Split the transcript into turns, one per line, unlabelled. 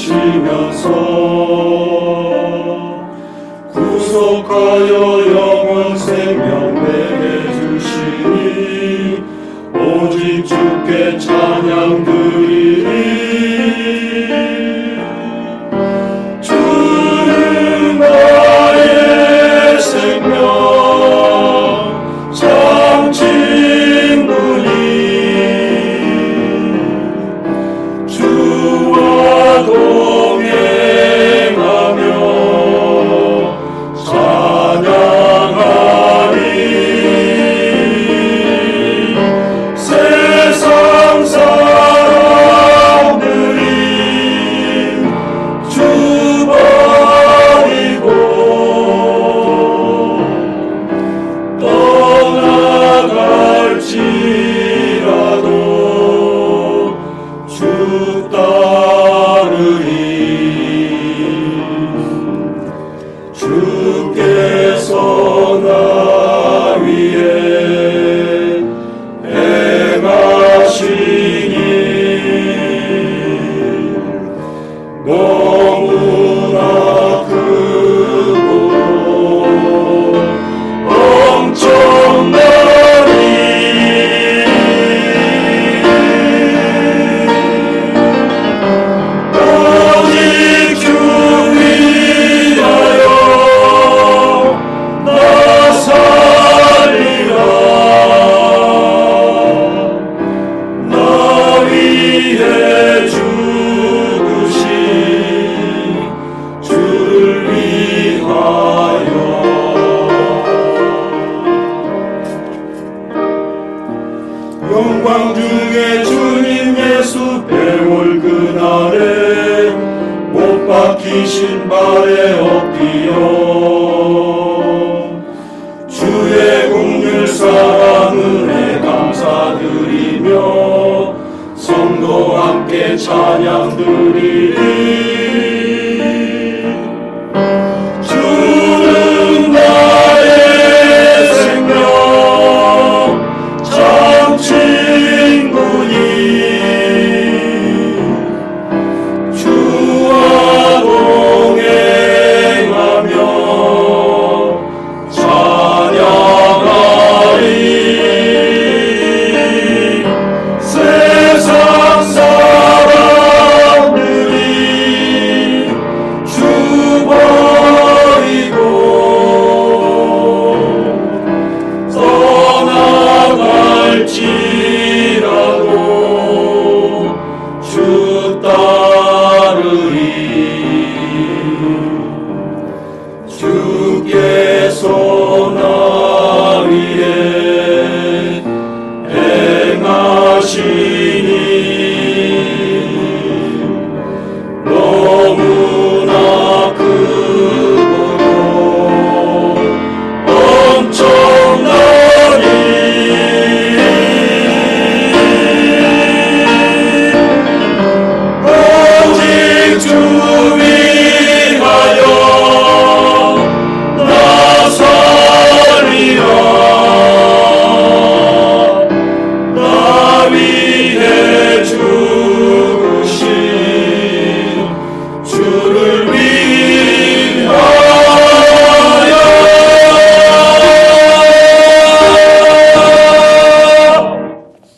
주시면서 구속하여 영원 생명 내게 주시니 오직 주께 찬양 드리리. 주는 나의 생명 참 친구니 주와 동행하며 찬양하리. 세상 사람들이 주 버리고 떠나갈지라도 주 따르리. 주께서 나 위에 행하시니 너무나 크고 엄청나니 오직 주 위하여 나 살리라. 나 위해 죽으신 주를 위하여. 영광 중에 주님 예수 배울 그날에 못 박히신 발에 엎드려 주의 긍휼 사랑 은혜 감사드리며 성도 함께 찬양 드리리.